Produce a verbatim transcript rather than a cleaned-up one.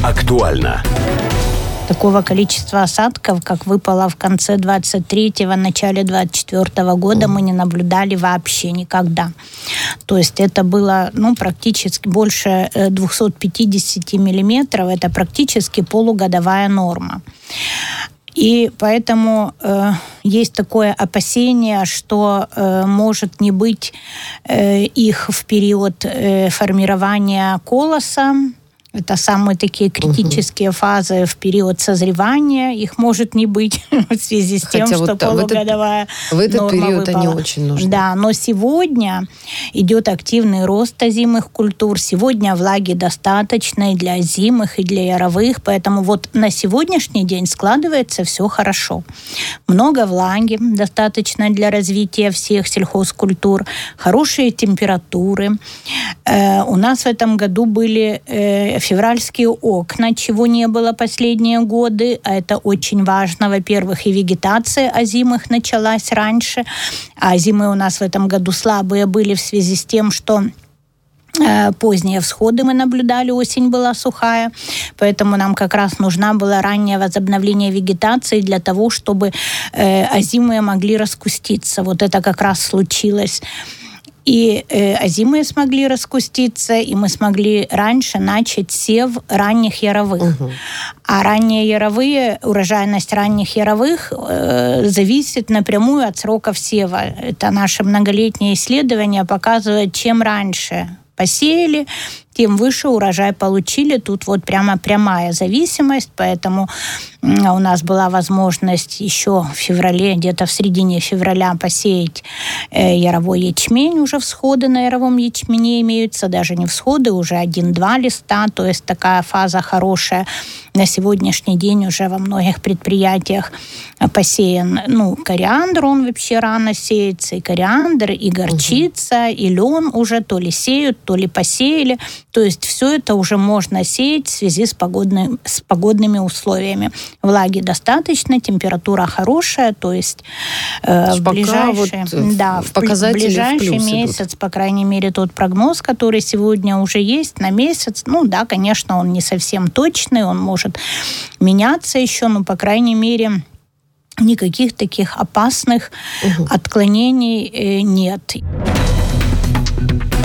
Актуально. Такого количества осадков, как выпало в конце двадцать третьего, начале двадцать четвёртого года, мы не наблюдали вообще никогда. То есть это было ну, практически больше двести пятьдесят миллиметров. Это практически полугодовая норма. И поэтому э, есть такое опасение, что э, может не быть э, их в период э, формирования колоса. Это самые такие критические угу. фазы в период созревания. Их может не быть в связи с тем, Хотя что вот полугодовая в этот, норма в этот период выпала. они очень нужны. Да, но сегодня идет активный рост озимых культур. Сегодня влаги достаточно и для озимых, и для яровых. Поэтому вот на сегодняшний день складывается все хорошо. Много влаги достаточно для развития всех сельхозкультур. Хорошие температуры. Э, у нас в этом году были э, февральские окна, чего не было последние годы. А это очень важно. Во-первых, и вегетация озимых началась раньше. А зимы у нас в этом году слабые были в связи с тем, что э, поздние всходы мы наблюдали, осень была сухая. Поэтому нам как раз нужна была раннее возобновление вегетации для того, чтобы э, озимые могли раскуститься. Вот это как раз случилось. И э, озимые смогли раскуститься, и мы смогли раньше начать сев ранних яровых. Угу. А ранние яровые, урожайность ранних яровых э, зависит напрямую от сроков сева. Это наше многолетнее исследование показывает, чем раньше посеяли, тем выше урожай получили. Тут вот прямо прямая зависимость, поэтому у нас была возможность еще в феврале, где-то в середине февраля посеять э, яровой ячмень. Уже всходы на яровом ячмене имеются, даже не всходы, уже один-два листа, то есть такая фаза хорошая. На сегодняшний день уже во многих предприятиях посеян, ну, кориандр, он вообще рано сеется, и кориандр, и горчица, угу. и лен уже то ли сеют, то ли посеяли. То есть все это уже можно сеять в связи с, погодной, с погодными условиями. Влаги достаточно, температура хорошая, то есть э, в ближайший, вот да, в ближайший месяц, идут. По крайней мере, тот прогноз, который сегодня уже есть на месяц, ну да, конечно, он не совсем точный, он может меняться еще, но, по крайней мере, никаких таких опасных угу. отклонений э, нет.